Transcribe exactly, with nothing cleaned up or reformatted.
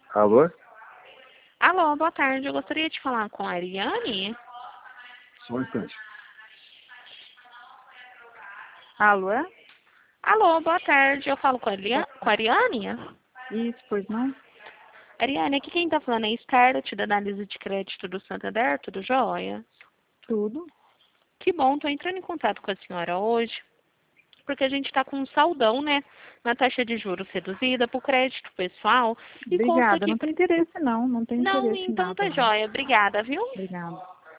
Alô? Alô, boa tarde. Eu gostaria de falar com a Ariane. Só um instante. Alô, é? Alô, boa tarde. Eu falo com a, Lia... com a Ariane? Isso, pois não? Ariane, aqui quem tá falando é Scarlett, da análise de crédito do Santander, tudo jóia? Tudo. Que bom, tô entrando em contato com a senhora hoje, porque a gente tá com um saldão, né, na taxa de juros reduzida pro crédito pessoal. E consta Obrigada. que... Não tem interesse, não. Não tem Não, interesse em então nada, tá não. jóia. Obrigada, viu? Obrigada.